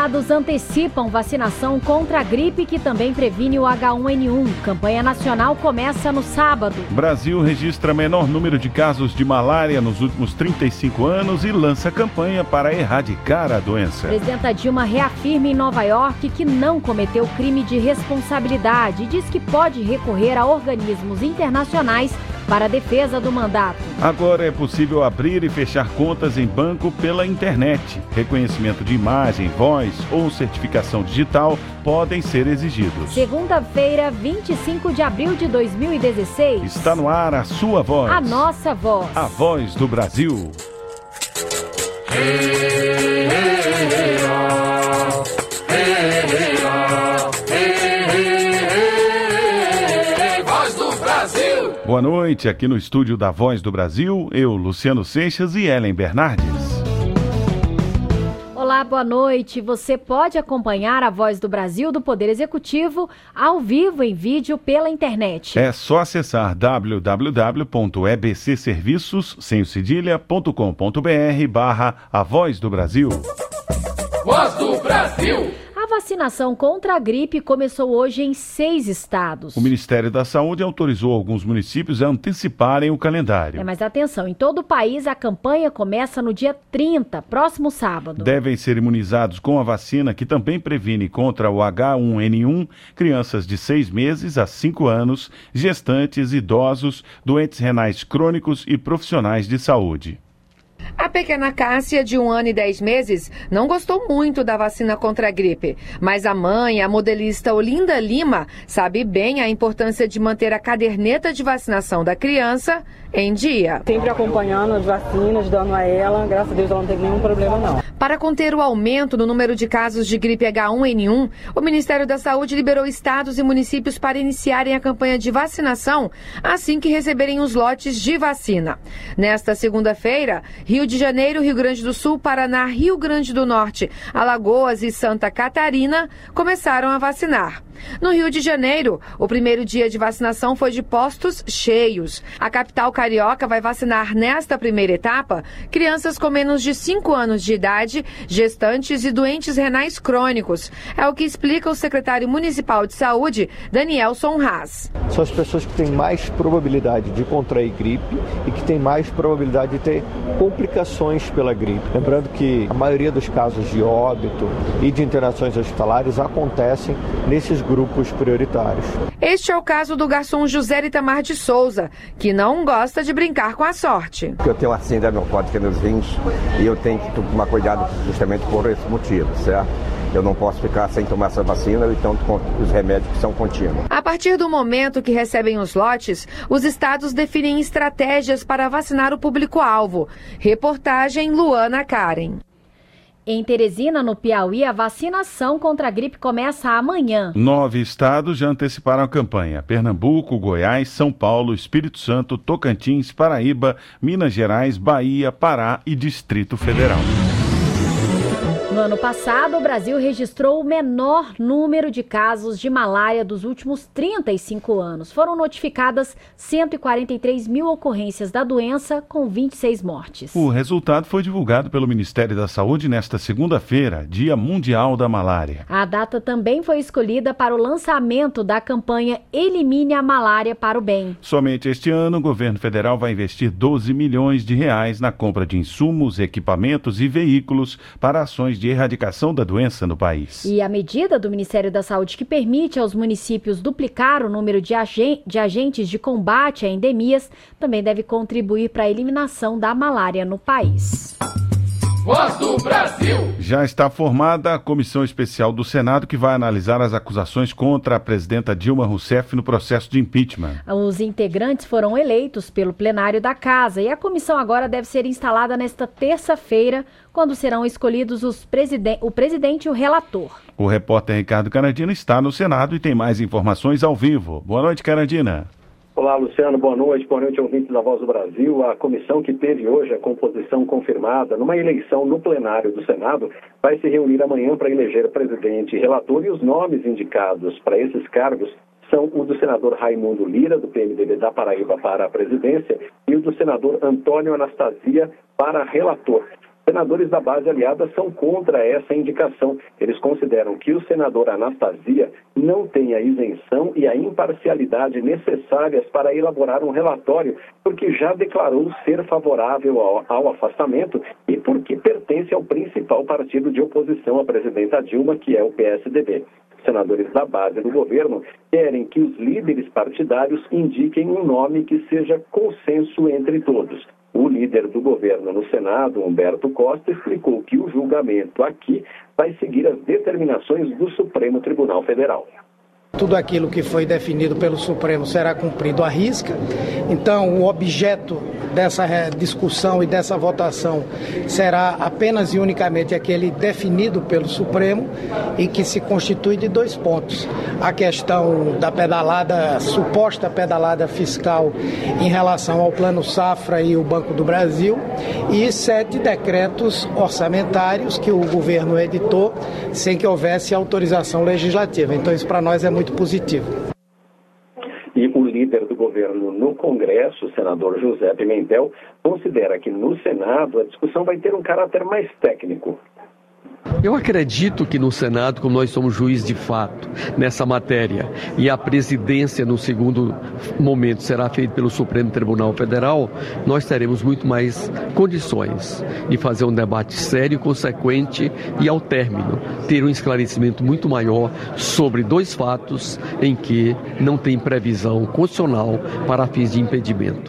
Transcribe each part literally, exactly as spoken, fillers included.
estados antecipam vacinação contra a gripe, que também previne o agá um ene um. Campanha nacional começa no sábado. Brasil registra menor número de casos de malária nos últimos trinta e cinco anos e lança campanha para erradicar a doença. Presidenta Dilma reafirma em Nova York que não cometeu crime de responsabilidade e diz que pode recorrer a organismos internacionais para a defesa do mandato. Agora é possível abrir e fechar contas em banco pela internet. Reconhecimento de imagem, voz ou certificação digital podem ser exigidos. Segunda-feira, vinte e cinco de abril de dois mil e dezesseis. Está no ar a sua voz. A nossa voz. A voz do Brasil. Hey, hey, hey, oh. Hey, hey, oh. Hey, hey, hey, voz do Brasil. Boa noite, aqui no estúdio da Voz do Brasil, eu, Luciano Seixas e Ellen Bernardes. Olá, boa noite. Você pode acompanhar a Voz do Brasil do Poder Executivo ao vivo em vídeo pela internet. É só acessar w w w ponto e b c serviços sem cedilha ponto com ponto b r barra a Voz do Brasil. Voz do Brasil. A vacinação contra a gripe começou hoje em seis estados. O Ministério da Saúde autorizou alguns municípios a anteciparem o calendário. É, mas atenção, em todo o país a campanha começa no dia trinta, próximo sábado. Devem ser imunizados com a vacina que também previne contra o agá um ene um crianças de seis meses a cinco anos, gestantes, idosos, doentes renais crônicos e profissionais de saúde. A pequena Cássia, de um ano e dez meses, não gostou muito da vacina contra a gripe. Mas a mãe, a modelista Olinda Lima, sabe bem a importância de manter a caderneta de vacinação da criança em dia. Sempre acompanhando as vacinas, dando a ela. Graças a Deus ela não teve nenhum problema, não. Para conter o aumento no número de casos de gripe agá um ene um, o Ministério da Saúde liberou estados e municípios para iniciarem a campanha de vacinação assim que receberem os lotes de vacina. Nesta segunda-feira, Rio de Janeiro, Rio Grande do Sul, Paraná, Rio Grande do Norte, Alagoas e Santa Catarina começaram a vacinar. No Rio de Janeiro, o primeiro dia de vacinação foi de postos cheios. A capital carioca vai vacinar nesta primeira etapa crianças com menos de cinco anos de idade, gestantes e doentes renais crônicos. É o que explica o secretário municipal de saúde, Danielson Haas. São as pessoas que têm mais probabilidade de contrair gripe e que têm mais probabilidade de ter complicações pela gripe. Lembrando que a maioria dos casos de óbito e de internações hospitalares acontecem nesses grupos prioritários. Este é o caso do garçom José Itamar de Souza, que não gosta de brincar com a sorte. Eu tenho uma síndrome hemofótica nos rins e eu tenho que tomar cuidado justamente por esse motivo, certo? Eu não posso ficar sem tomar essa vacina e tanto com os remédios que são contínuos. A partir do momento que recebem os lotes, os estados definem estratégias para vacinar o público-alvo. Reportagem Luana Karen. Em Teresina, no Piauí, a vacinação contra a gripe começa amanhã. Nove estados já anteciparam a campanha: Pernambuco, Goiás, São Paulo, Espírito Santo, Tocantins, Paraíba, Minas Gerais, Bahia, Pará e Distrito Federal. No ano passado, o Brasil registrou o menor número de casos de malária dos últimos trinta e cinco anos. Foram notificadas cento e quarenta e três mil ocorrências da doença, com vinte e seis mortes. O resultado foi divulgado pelo Ministério da Saúde nesta segunda-feira, Dia Mundial da Malária. A data também foi escolhida para o lançamento da campanha Elimine a Malária para o Bem. Somente este ano, o governo federal vai investir doze milhões de reais na compra de insumos, equipamentos e veículos para ações de de erradicação da doença no país. E a medida do Ministério da Saúde que permite aos municípios duplicar o número de, agen- de agentes de combate a endemias também deve contribuir para a eliminação da malária no país. Voz do Brasil. Já está formada a comissão especial do Senado que vai analisar as acusações contra a presidenta Dilma Rousseff no processo de impeachment. Os integrantes foram eleitos pelo plenário da Casa e a comissão agora deve ser instalada nesta terça-feira, quando serão escolhidos os presiden- o presidente e o relator. O repórter Ricardo Canadina está no Senado e tem mais informações ao vivo. Boa noite, Canadina. Olá, Luciano. Boa noite. Boa noite, ouvintes da Voz do Brasil. A comissão que teve hoje a composição confirmada numa eleição no plenário do Senado vai se reunir amanhã para eleger presidente e relator, e os nomes indicados para esses cargos são o do senador Raimundo Lira, do P M D B da Paraíba, para a presidência, e o do senador Antônio Anastasia para relator. Senadores da base aliada são contra essa indicação. Eles consideram que o senador Anastasia não tem a isenção e a imparcialidade necessárias para elaborar um relatório, porque já declarou ser favorável ao, ao afastamento e porque pertence ao principal partido de oposição à presidenta Dilma, que é o P S D B. Senadores da base do governo querem que os líderes partidários indiquem um nome que seja consenso entre todos. O líder do governo no Senado, Humberto Costa, explicou que o julgamento aqui vai seguir as determinações do Supremo Tribunal Federal. Tudo aquilo que foi definido pelo Supremo será cumprido à risca. Então, o objeto dessa discussão e dessa votação será apenas e unicamente aquele definido pelo Supremo e que se constitui de dois pontos. A questão da pedalada, suposta pedalada fiscal em relação ao Plano Safra e o Banco do Brasil e sete decretos orçamentários que o governo editou sem que houvesse autorização legislativa. Então, isso para nós é muito positivo. E o líder do governo no Congresso, o senador José Pimentel, considera que no Senado a discussão vai ter um caráter mais técnico. Eu acredito que no Senado, como nós somos juiz de fato nessa matéria, e a presidência no segundo momento será feita pelo Supremo Tribunal Federal, nós teremos muito mais condições de fazer um debate sério, consequente e, ao término, ter um esclarecimento muito maior sobre dois fatos em que não tem previsão constitucional para fins de impedimento.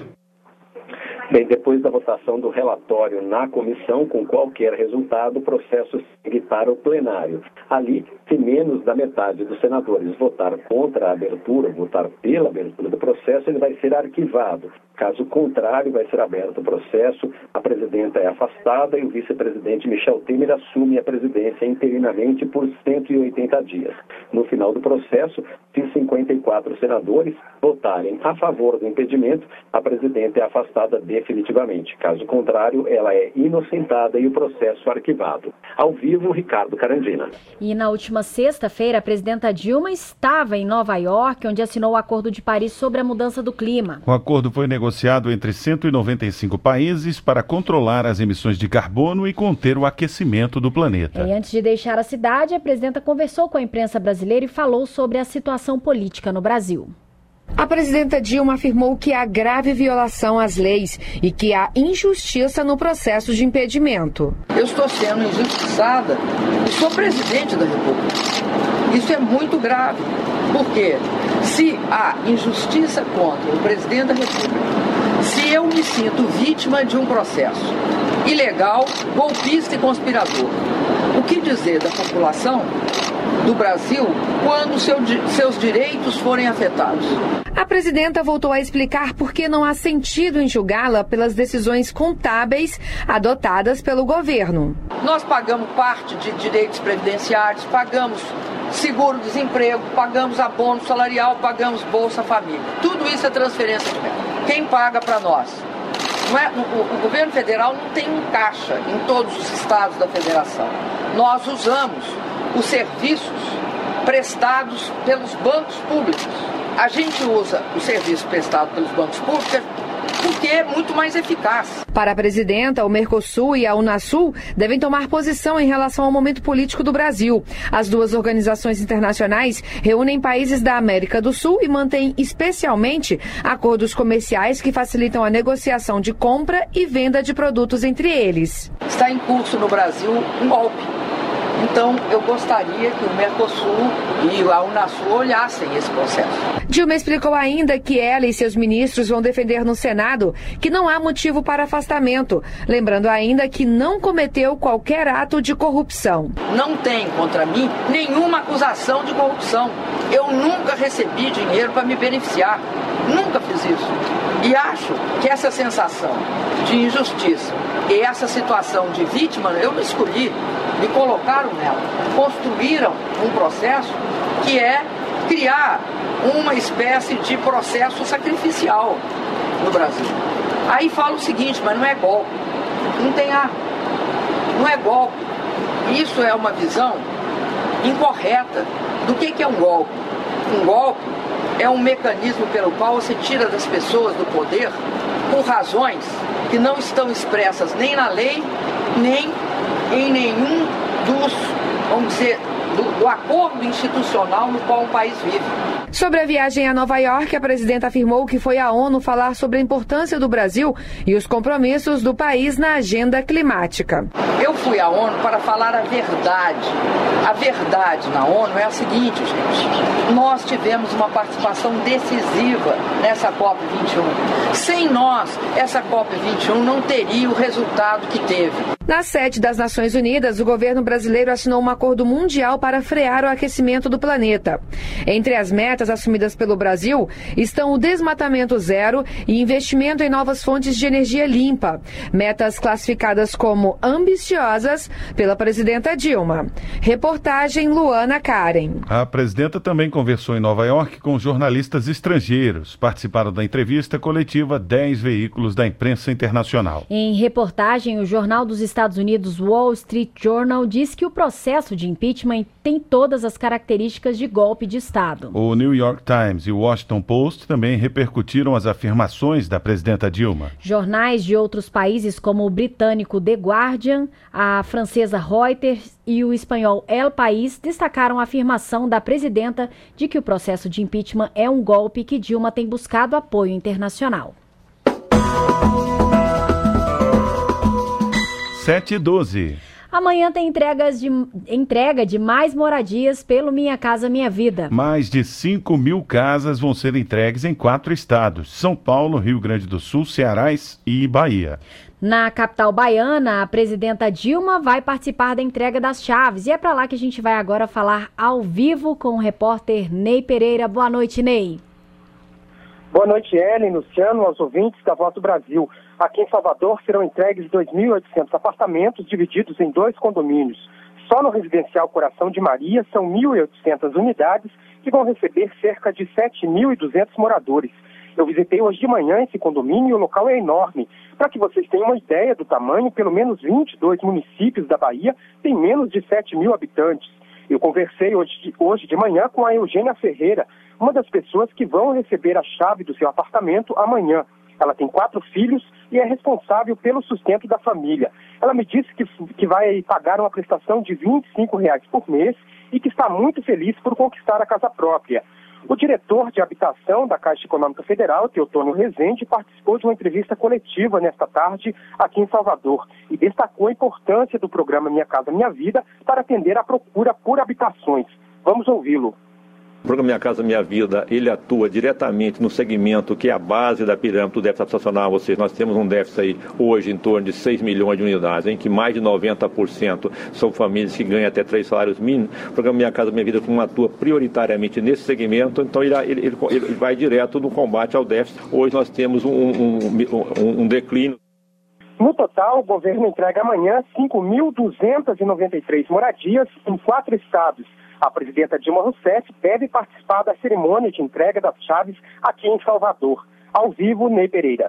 Bem, depois da votação do relatório na comissão, com qualquer resultado, o processo segue para o plenário. Ali, se menos da metade dos senadores votar contra a abertura, votar pela abertura do processo, ele vai ser arquivado. Caso contrário, vai ser aberto o processo, a presidenta é afastada e o vice-presidente Michel Temer assume a presidência interinamente por cento e oitenta dias. No final do processo, se cinquenta e quatro senadores votarem a favor do impedimento, a presidenta é afastada definitivamente. Caso contrário, ela é inocentada e o processo arquivado. Ao vivo, Ricardo Carandina. E na última sexta-feira, a presidenta Dilma estava em Nova York, onde assinou o Acordo de Paris sobre a mudança do clima. O acordo foi negociado entre cento e noventa e cinco países para controlar as emissões de carbono e conter o aquecimento do planeta. E antes de deixar a cidade, a presidenta conversou com a imprensa brasileira e falou sobre a situação política no Brasil. A presidenta Dilma afirmou que há grave violação às leis e que há injustiça no processo de impedimento. Eu estou sendo injustiçada e sou presidente da República. Isso é muito grave, porque se há injustiça contra o presidente da República, se eu me sinto vítima de um processo ilegal, golpista e conspirador, o que dizer da população do Brasil quando seu, seus direitos forem afetados? A presidenta voltou a explicar por que não há sentido em julgá-la pelas decisões contábeis adotadas pelo governo. Nós pagamos parte de direitos previdenciários, pagamos seguro-desemprego, pagamos abono salarial, pagamos Bolsa Família. Tudo isso é transferência de renda. Quem paga para nós? Não é, o, o governo federal não tem um caixa em todos os estados da federação. Nós usamos os serviços prestados pelos bancos públicos. A gente usa o serviço prestado pelos bancos públicos porque é muito mais eficaz. Para a presidenta, o Mercosul e a Unasul devem tomar posição em relação ao momento político do Brasil. As duas organizações internacionais reúnem países da América do Sul e mantêm especialmente acordos comerciais que facilitam a negociação de compra e venda de produtos entre eles. Está em curso no Brasil um golpe. Então, eu gostaria que o Mercosul e a Unasul olhassem esse processo. Dilma explicou ainda que ela e seus ministros vão defender no Senado que não há motivo para afastamento, lembrando ainda que não cometeu qualquer ato de corrupção. Não tem contra mim nenhuma acusação de corrupção. Eu nunca recebi dinheiro para me beneficiar. Nunca fiz isso. E acho que essa sensação de injustiça e essa situação de vítima, eu não escolhi, me colocaram nela. Construíram um processo que é criar uma espécie de processo sacrificial no Brasil. Aí fala o seguinte, mas não é golpe, não tem arma, não é golpe. Isso é uma visão incorreta do que, que é um golpe. Um golpe é um mecanismo pelo qual você tira das pessoas do poder por razões que não estão expressas nem na lei nem em nenhum dos, vamos dizer, do, do acordo institucional no qual o país vive. Sobre a viagem a Nova York, a presidenta afirmou que foi à ONU falar sobre a importância do Brasil e os compromissos do país na agenda climática. Eu fui à ONU para falar a verdade. A verdade na ONU é a seguinte, gente. Nós tivemos uma participação decisiva nessa COP vinte e um. Sem nós, essa COP vinte e um não teria o resultado que teve. Na sede das Nações Unidas, o governo brasileiro assinou um acordo mundial para frear o aquecimento do planeta. Entre as metas assumidas pelo Brasil estão o desmatamento zero e investimento em novas fontes de energia limpa, metas classificadas como ambiciosas pela presidenta Dilma. Reportagem Luana Karen. A presidenta também conversou em Nova York com jornalistas estrangeiros. Participaram da entrevista coletiva dez veículos da imprensa internacional. Em reportagem, o jornal dos Estados Unidos Wall Street Journal diz que o processo de impeachment tem todas as características de golpe de Estado. O New York Times e o Washington Post também repercutiram as afirmações da presidenta Dilma. Jornais de outros países, como o britânico The Guardian, a francesa Reuters e o espanhol El País, destacaram a afirmação da presidenta de que o processo de impeachment é um golpe que Dilma tem buscado apoio internacional. sete e doze. Amanhã tem entregas de, entrega de mais moradias pelo Minha Casa Minha Vida. Mais de cinco mil casas vão ser entregues em quatro estados: São Paulo, Rio Grande do Sul, Ceará e Bahia. Na capital baiana, a presidenta Dilma vai participar da entrega das chaves. E é para lá que a gente vai agora falar ao vivo com o repórter Ney Pereira. Boa noite, Ney. Boa noite, Ellen, Luciano, aos ouvintes da Voz do Brasil. Aqui em Salvador serão entregues dois mil e oitocentos apartamentos divididos em dois condomínios. Só no residencial Coração de Maria são mil e oitocentas unidades que vão receber cerca de sete mil e duzentos moradores. Eu visitei hoje de manhã esse condomínio e o local é enorme. Para que vocês tenham uma ideia do tamanho, pelo menos vinte e dois municípios da Bahia têm menos de sete mil habitantes. Eu conversei hoje de, hoje de manhã com a Eugênia Ferreira, uma das pessoas que vão receber a chave do seu apartamento amanhã. Ela tem quatro filhos e é responsável pelo sustento da família. Ela me disse que, que vai pagar uma prestação de vinte e cinco reais por mês e que está muito feliz por conquistar a casa própria. O diretor de habitação da Caixa Econômica Federal, Teotônio Rezende, participou de uma entrevista coletiva nesta tarde aqui em Salvador e destacou a importância do programa Minha Casa Minha Vida para atender a procura por habitações. Vamos ouvi-lo. O programa Minha Casa Minha Vida, ele atua diretamente no segmento que é a base da pirâmide do déficit habitacional, ou seja, nós temos um déficit aí hoje em torno de seis milhões de unidades, em que mais de noventa por cento são famílias que ganham até três salários mínimos. O programa Minha Casa Minha Vida como atua prioritariamente nesse segmento, então ele, ele, ele, ele vai direto no combate ao déficit. Hoje nós temos um, um, um, um declínio. No total, o governo entrega amanhã cinco mil duzentas e noventa e três moradias em quatro estados. A presidenta Dilma Rousseff deve participar da cerimônia de entrega das chaves aqui em Salvador. Ao vivo, Ney Pereira.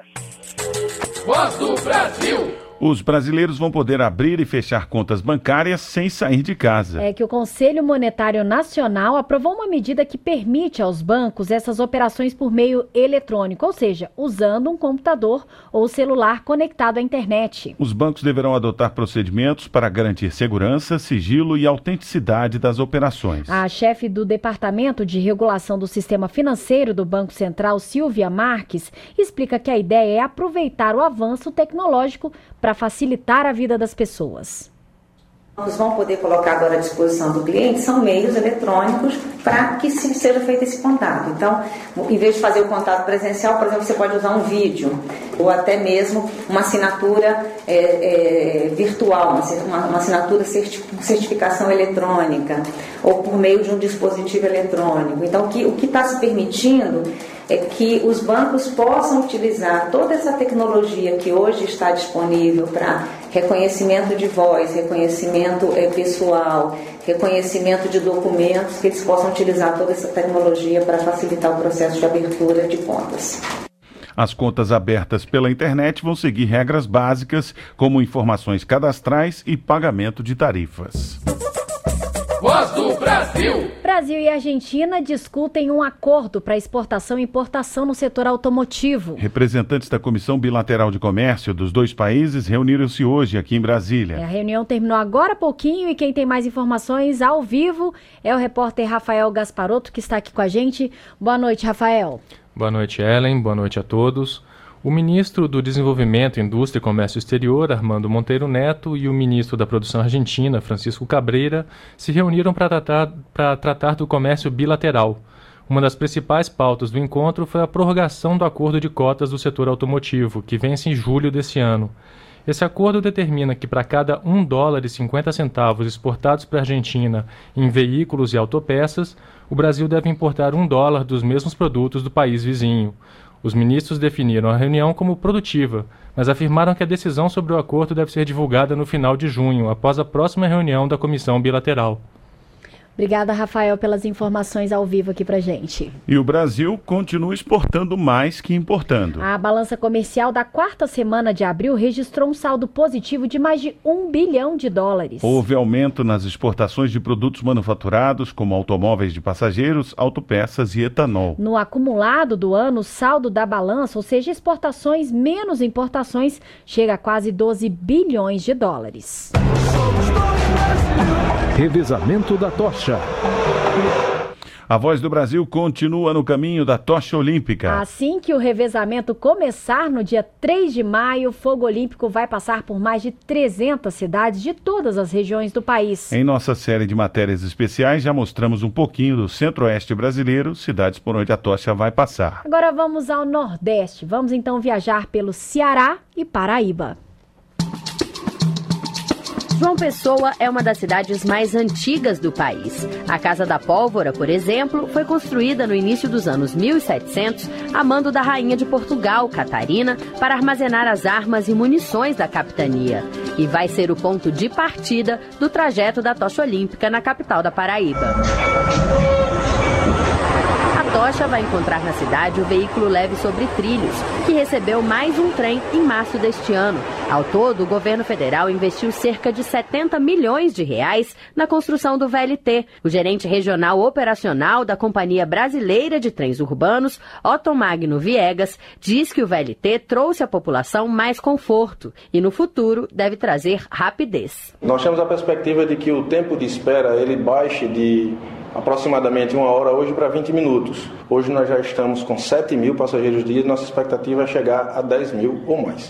Voz do Brasil. Os brasileiros vão poder abrir e fechar contas bancárias sem sair de casa. É que o Conselho Monetário Nacional aprovou uma medida que permite aos bancos essas operações por meio eletrônico, ou seja, usando um computador ou celular conectado à internet. Os bancos deverão adotar procedimentos para garantir segurança, sigilo e autenticidade das operações. A chefe do Departamento de Regulação do Sistema Financeiro do Banco Central, Silvia Marques, explica que a ideia é aproveitar o avanço tecnológico para facilitar a vida das pessoas. Os vão poder colocar agora à disposição do cliente são meios eletrônicos para que seja feito esse contato. Então, em vez de fazer o contato presencial, por exemplo, você pode usar um vídeo ou até mesmo uma assinatura é, é, virtual, uma, uma assinatura certificação eletrônica ou por meio de um dispositivo eletrônico. Então, o que o que está se permitindo é que os bancos possam utilizar toda essa tecnologia que hoje está disponível para reconhecimento de voz, reconhecimento é, pessoal, reconhecimento de documentos, que eles possam utilizar toda essa tecnologia para facilitar o processo de abertura de contas. As contas abertas pela internet vão seguir regras básicas, como informações cadastrais e pagamento de tarifas. Voz do Brasil. Brasil e Argentina discutem um acordo para exportação e importação no setor automotivo. Representantes da Comissão Bilateral de Comércio dos dois países reuniram-se hoje aqui em Brasília. A reunião terminou agora há pouquinho e quem tem mais informações ao vivo é o repórter Rafael Gasparotto, que está aqui com a gente. Boa noite, Rafael. Boa noite, Ellen. Boa noite a todos. O ministro do Desenvolvimento, Indústria e Comércio Exterior, Armando Monteiro Neto, e o ministro da Produção Argentina, Francisco Cabreira, se reuniram para tratar, para tratar do comércio bilateral. Uma das principais pautas do encontro foi a prorrogação do acordo de cotas do setor automotivo, que vence em julho desse ano. Esse acordo determina que para cada um dólar e cinquenta centavos exportados para a Argentina em veículos e autopeças, o Brasil deve importar um dólar dos mesmos produtos do país vizinho. Os ministros definiram a reunião como produtiva, mas afirmaram que a decisão sobre o acordo deve ser divulgada no final de junho, após a próxima reunião da Comissão Bilateral. Obrigada, Rafael, pelas informações ao vivo aqui pra gente. E o Brasil continua exportando mais que importando. A balança comercial da quarta semana de abril registrou um saldo positivo de mais de um bilhão de dólares. Houve aumento nas exportações de produtos manufaturados, como automóveis de passageiros, autopeças e etanol. No acumulado do ano, o saldo da balança, ou seja, exportações menos importações, chega a quase doze bilhões de dólares. Revezamento da tocha. A Voz do Brasil continua no caminho da tocha olímpica. Assim que o revezamento começar no dia três de maio, o Fogo Olímpico vai passar por mais de trezentas cidades de todas as regiões do país. Em nossa série de matérias especiais, já mostramos um pouquinho do centro-oeste brasileiro, cidades por onde a tocha vai passar. Agora vamos ao Nordeste. Vamos então viajar pelo Ceará e Paraíba. João Pessoa é uma das cidades mais antigas do país. A Casa da Pólvora, por exemplo, foi construída no início dos anos mil e setecentos, a mando da rainha de Portugal, Catarina, para armazenar as armas e munições da capitania. E vai ser o ponto de partida do trajeto da tocha olímpica na capital da Paraíba. A tocha vai encontrar na cidade o veículo leve sobre trilhos, que recebeu mais um trem em março deste ano. Ao todo, o governo federal investiu cerca de setenta milhões de reais na construção do V L T. O gerente regional operacional da Companhia Brasileira de Trens Urbanos, Otton Magno Viegas, diz que o V L T trouxe à população mais conforto e, no futuro, deve trazer rapidez. Nós temos a perspectiva de que o tempo de espera ele baixe de aproximadamente uma hora hoje para vinte minutos. Hoje nós já estamos com sete mil passageiros dia e nossa expectativa é chegar a dez mil ou mais.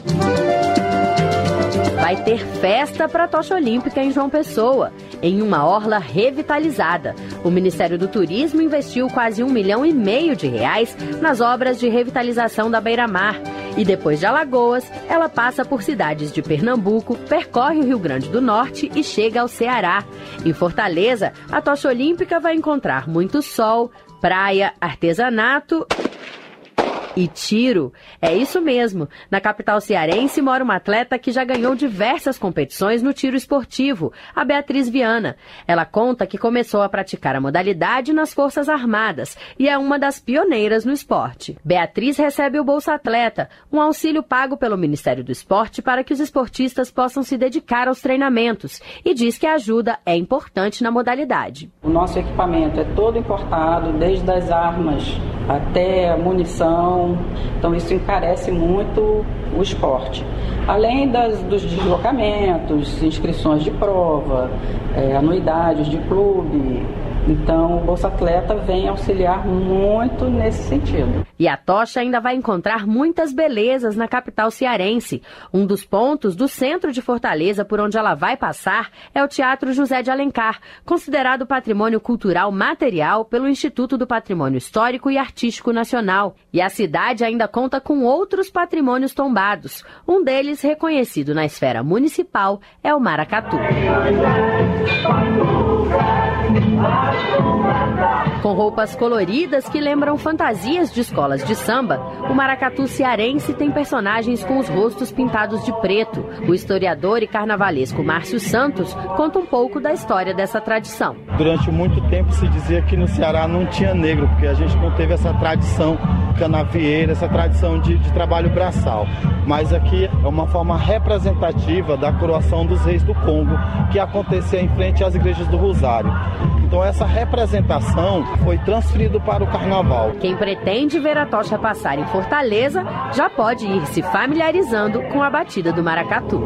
Vai ter festa para a tocha olímpica em João Pessoa, em uma orla revitalizada. O Ministério do Turismo investiu quase um milhão e meio de reais nas obras de revitalização da beira-mar. E depois de Alagoas, ela passa por cidades de Pernambuco, percorre o Rio Grande do Norte e chega ao Ceará. Em Fortaleza, a tocha olímpica vai encontrar muito sol, praia, artesanato e tiro. É isso mesmo. Na capital cearense mora uma atleta que já ganhou diversas competições no tiro esportivo, a Beatriz Viana. Ela conta que começou a praticar a modalidade nas Forças Armadas e é uma das pioneiras no esporte. Beatriz recebe o Bolsa Atleta, um auxílio pago pelo Ministério do Esporte para que os esportistas possam se dedicar aos treinamentos e diz que a ajuda é importante na modalidade. O nosso equipamento é todo importado, desde as armas até a munição. Então isso encarece muito o esporte. Além das, dos deslocamentos, inscrições de prova, é, anuidades de clube. Então o Bolsa Atleta vem auxiliar muito nesse sentido. E a tocha ainda vai encontrar muitas belezas na capital cearense. Um dos pontos do centro de Fortaleza por onde ela vai passar é o Teatro José de Alencar, considerado patrimônio cultural material pelo Instituto do Patrimônio Histórico e Artístico Nacional. E a cidade ainda conta com outros patrimônios tombados. Um deles, reconhecido na esfera municipal, é o Maracatu. Com roupas coloridas que lembram fantasias de escolas de samba, o maracatu cearense tem personagens com os rostos pintados de preto. O historiador e carnavalesco Márcio Santos conta um pouco da história dessa tradição. Durante muito tempo se dizia que no Ceará não tinha negro, porque a gente não teve essa tradição canavieira, essa tradição de, de trabalho braçal. Mas aqui é uma forma representativa da coroação dos reis do Congo, que acontecia em frente às igrejas do Rosário. Então essa representação foi transferida para o carnaval. Quem pretende ver a tocha passar em Fortaleza já pode ir se familiarizando com a batida do maracatu.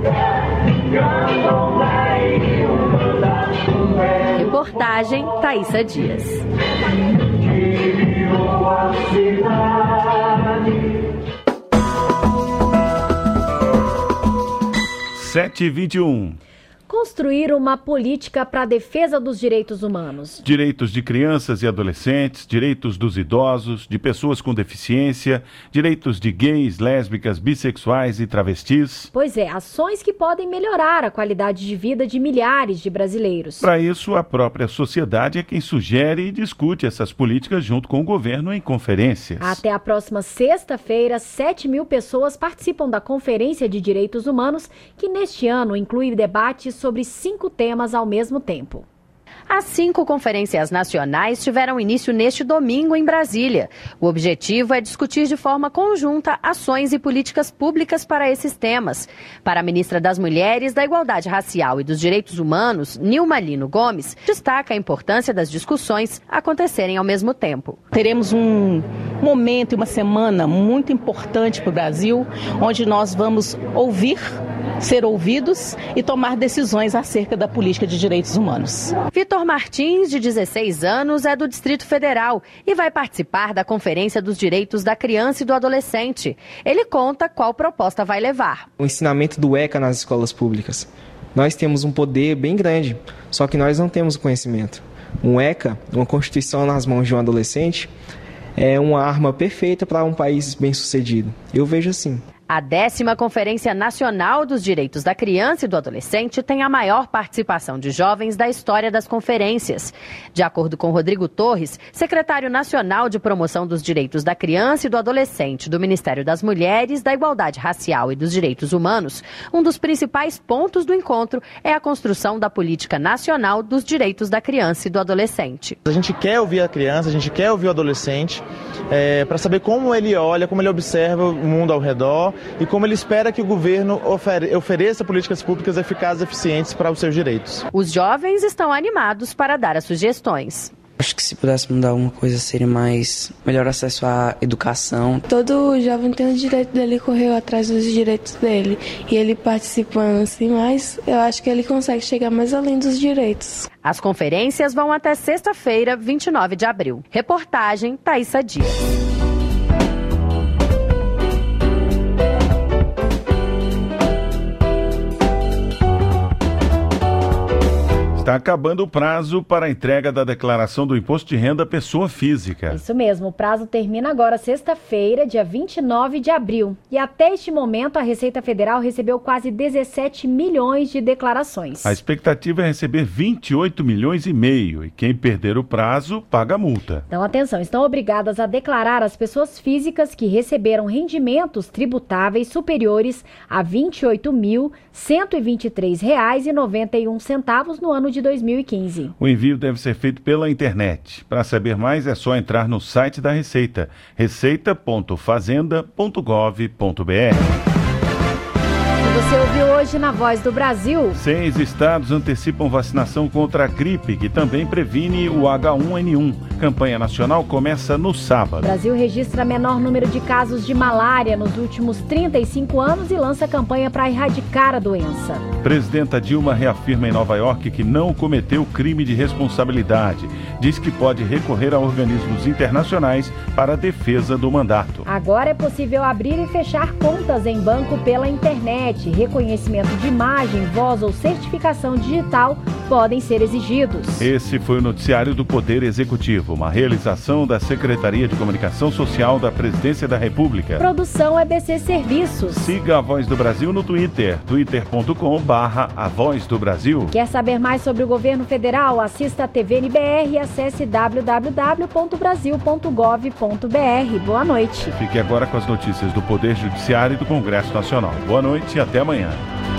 Reportagem Thaísa Dias. sete e vinte e um. Construir uma política para a defesa dos direitos humanos. Direitos de crianças e adolescentes, direitos dos idosos, de pessoas com deficiência, direitos de gays, lésbicas, bissexuais e travestis. Pois é, ações que podem melhorar a qualidade de vida de milhares de brasileiros. Para isso, a própria sociedade é quem sugere e discute essas políticas junto com o governo em conferências. Até a próxima sexta-feira, sete mil pessoas participam da Conferência de Direitos Humanos, que neste ano inclui debates sobre cinco temas ao mesmo tempo. As cinco conferências nacionais tiveram início neste domingo em Brasília. O objetivo é discutir de forma conjunta ações e políticas públicas para esses temas. Para a ministra das Mulheres, da Igualdade Racial e dos Direitos Humanos, Nilma Lino Gomes, destaca a importância das discussões acontecerem ao mesmo tempo. Teremos um momento e uma semana muito importante para o Brasil, onde nós vamos ouvir, ser ouvidos e tomar decisões acerca da política de direitos humanos. Vitor Martins, de dezesseis anos, é do Distrito Federal e vai participar da Conferência dos Direitos da Criança e do Adolescente. Ele conta qual proposta vai levar. O ensinamento do ECA nas escolas públicas. Nós temos um poder bem grande, só que nós não temos o conhecimento. Um ECA, uma Constituição nas mãos de um adolescente, é uma arma perfeita para um país bem-sucedido. Eu vejo assim. A décima Conferência Nacional dos Direitos da Criança e do Adolescente tem a maior participação de jovens da história das conferências. De acordo com Rodrigo Torres, secretário nacional de Promoção dos Direitos da Criança e do Adolescente do Ministério das Mulheres, da Igualdade Racial e dos Direitos Humanos, um dos principais pontos do encontro é a construção da Política Nacional dos Direitos da Criança e do Adolescente. A gente quer ouvir a criança, a gente quer ouvir o adolescente, é, para saber como ele olha, como ele observa o mundo ao redor, e como ele espera que o governo ofere- ofereça políticas públicas eficazes e eficientes para os seus direitos. Os jovens estão animados para dar as sugestões. Acho que se pudesse mudar alguma coisa seria mais melhor acesso à educação. Todo jovem tem o direito dele correr atrás dos direitos dele. E ele participando assim mais, eu acho que ele consegue chegar mais além dos direitos. As conferências vão até sexta-feira, vinte e nove de abril. Reportagem Thaísa Dias. Está acabando o prazo para a entrega da declaração do Imposto de Renda à Pessoa Física. Isso mesmo, o prazo termina agora sexta-feira, dia vinte e nove de abril. E até este momento a Receita Federal recebeu quase dezessete milhões de declarações. A expectativa é receber vinte e oito milhões e meio e quem perder o prazo paga a multa. Então atenção, estão obrigadas a declarar as pessoas físicas que receberam rendimentos tributáveis superiores a vinte e oito mil cento e vinte e três reais e noventa e um centavos no ano de dois mil e quinze. O envio deve ser feito pela internet. Para saber mais é só entrar no site da Receita, receita ponto fazenda ponto gov ponto br. Você ouviu hoje na Voz do Brasil? Seis estados antecipam vacinação contra a gripe, que também previne o H um N um. Campanha nacional começa no sábado. O Brasil registra menor número de casos de malária nos últimos trinta e cinco anos e lança campanha para erradicar a doença. Presidenta Dilma reafirma em Nova York que não cometeu crime de responsabilidade. Diz que pode recorrer a organismos internacionais para a defesa do mandato. Agora é possível abrir e fechar contas em banco pela internet. Reconhecimento de imagem, voz ou certificação digital podem ser exigidos. Esse foi o noticiário do Poder Executivo, uma realização da Secretaria de Comunicação Social da Presidência da República. Produção E B C Serviços. Siga a Voz do Brasil no Twitter, twitter ponto com barra a voz do Brasil. Quer saber mais sobre o governo federal? Assista a T V N B R e acesse w w w ponto brasil ponto gov ponto b r. Boa noite. Fique agora com as notícias do Poder Judiciário e do Congresso Nacional. Boa noite e até amanhã.